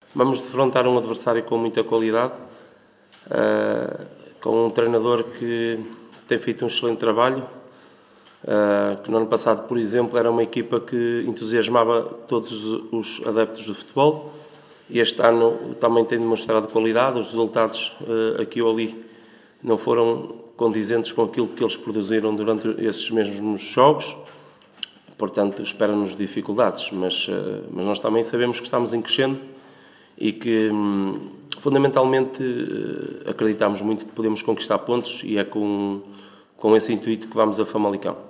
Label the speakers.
Speaker 1: Vamos defrontar um adversário com muita qualidade, com um treinador que tem feito um excelente trabalho, que no ano passado, por exemplo, era uma equipa que entusiasmava todos os adeptos do futebol, e este ano também tem demonstrado qualidade. Os resultados aqui ou ali não foram condizentes com aquilo que eles produziram durante esses mesmos jogos, portanto espera-nos dificuldades, mas nós também sabemos que estamos em crescendo e que fundamentalmente acreditamos muito que podemos conquistar pontos, e é com esse intuito que vamos a Famalicão.